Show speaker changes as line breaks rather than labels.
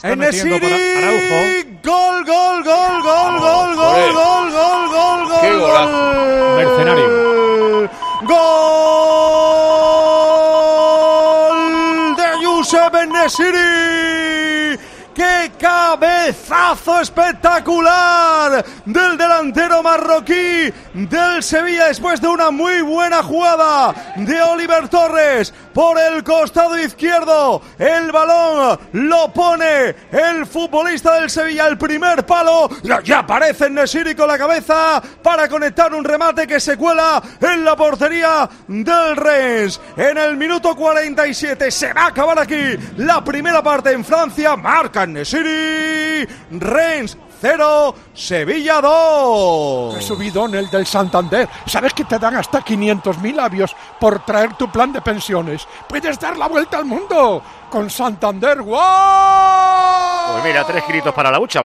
En-Nesyri,
Araujo.
gol.
¡Qué golazo!
Mercenario.
Gol de Youssef En-Nesyri. ¡Qué cabezazo espectacular del delantero marroquí del Sevilla después de una muy buena jugada de Oliver Torres por el costado izquierdo! El balón lo pone el futbolista del Sevilla, el primer palo, ya aparece En-Nesyri con la cabeza para conectar un remate que se cuela en la portería del Rennes. En el minuto 47 se va a acabar aquí la primera parte en Francia. Marca En-Nesyri, Rennes 0, Sevilla 2.
¡Qué subidón el del Santander! ¿Sabes que te dan hasta 500.000 avios por traer tu plan de pensiones? ¡Puedes dar la vuelta al mundo con Santander! ¡Wow!
Pues mira, 3 gritos para la hucha.